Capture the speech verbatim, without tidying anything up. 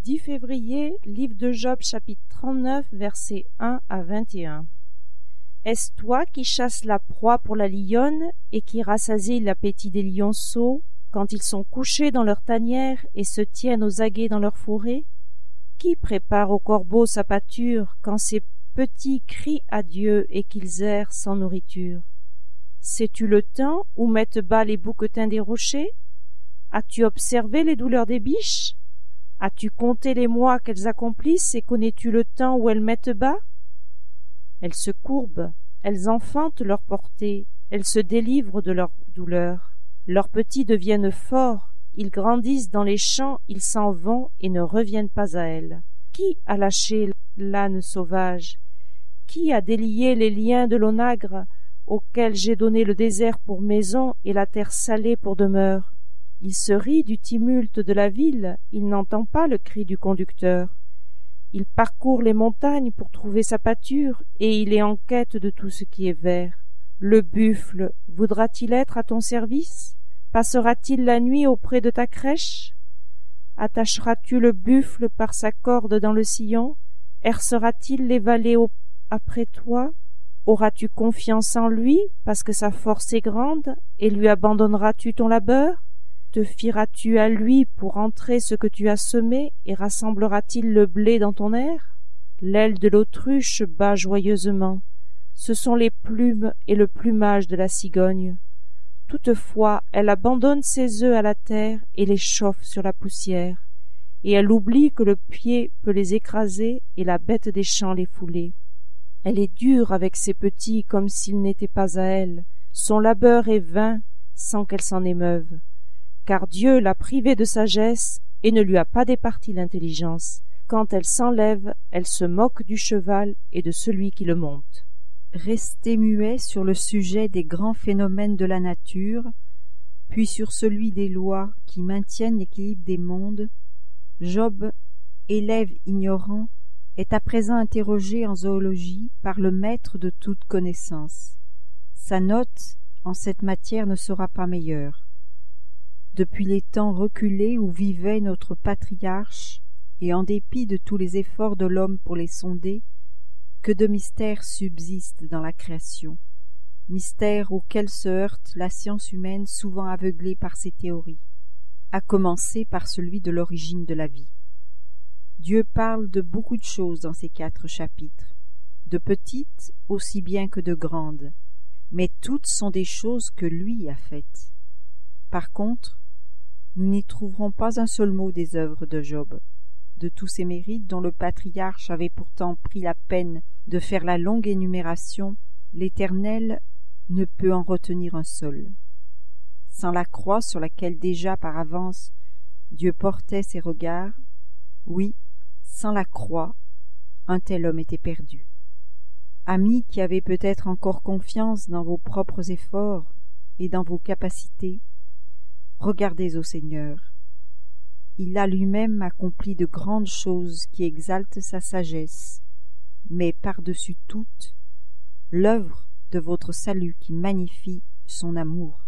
dix février, livre de Job, chapitre trente-neuf, versets un à vingt et un. Est-ce toi qui chasses la proie pour la lionne et qui rassasies l'appétit des lionceaux quand ils sont couchés dans leur tanière et se tiennent aux aguets dans leur forêt? Qui prépare au corbeau sa pâture quand ses petits crient à Dieu et qu'ils errent sans nourriture? Sais-tu le temps où mettent bas les bouquetins des rochers? As-tu observé les douleurs des biches? As-tu compté les mois qu'elles accomplissent et connais-tu le temps où elles mettent bas? Elles se courbent, elles enfantent leur portée, elles se délivrent de leur douleur. Leurs petits deviennent forts, ils grandissent dans les champs, ils s'en vont et ne reviennent pas à elles. Qui a lâché l'âne sauvage? Qui a délié les liens de l'onagre, auquel j'ai donné le désert pour maison et la terre salée pour demeure? Il se rit du tumulte de la ville, il n'entend pas le cri du conducteur. Il parcourt les montagnes pour trouver sa pâture, et il est en quête de tout ce qui est vert. Le buffle voudra-t-il être à ton service? Passera-t-il la nuit auprès de ta crèche? Attacheras-tu le buffle par sa corde dans le sillon? Hercera-t-il les vallées au... après toi? Auras-tu confiance en lui, parce que sa force est grande, et lui abandonneras-tu ton labeur? Te fieras-tu à lui pour entrer ce que tu as semé, et rassemblera-t-il le blé dans ton aire? L'aile de l'autruche bat joyeusement, ce sont les plumes et le plumage de la cigogne. Toutefois, elle abandonne ses œufs à la terre et les chauffe sur la poussière, et elle oublie que le pied peut les écraser et la bête des champs les fouler. Elle est dure avec ses petits comme s'ils n'étaient pas à elle, son labeur est vain sans qu'elle s'en émeuve. Car Dieu l'a privée de sagesse et ne lui a pas départi l'intelligence. Quand elle s'enlève, elle se moque du cheval et de celui qui le monte. Restez muet sur le sujet des grands phénomènes de la nature, puis sur celui des lois qui maintiennent l'équilibre des mondes. Job, élève ignorant, est à présent interrogé en zoologie par le maître de toute connaissance. Sa note en cette matière ne sera pas meilleure. Depuis les temps reculés où vivait notre patriarche, et en dépit de tous les efforts de l'homme pour les sonder, que de mystères subsistent dans la création, mystères auxquels se heurte la science humaine souvent aveuglée par ses théories, à commencer par celui de l'origine de la vie. Dieu parle de beaucoup de choses dans ces quatre chapitres, de petites aussi bien que de grandes, mais toutes sont des choses que lui a faites. Par contre, nous n'y trouverons pas un seul mot des œuvres de Job. De tous ses mérites dont le patriarche avait pourtant pris la peine de faire la longue énumération, l'Éternel ne peut en retenir un seul. Sans la croix sur laquelle déjà par avance Dieu portait ses regards, oui, sans la croix, un tel homme était perdu. Amis qui avez peut-être encore confiance dans vos propres efforts et dans vos capacités, regardez au Seigneur. Il a lui-même accompli de grandes choses qui exaltent sa sagesse, mais par-dessus toutes, l'œuvre de votre salut qui magnifie son amour.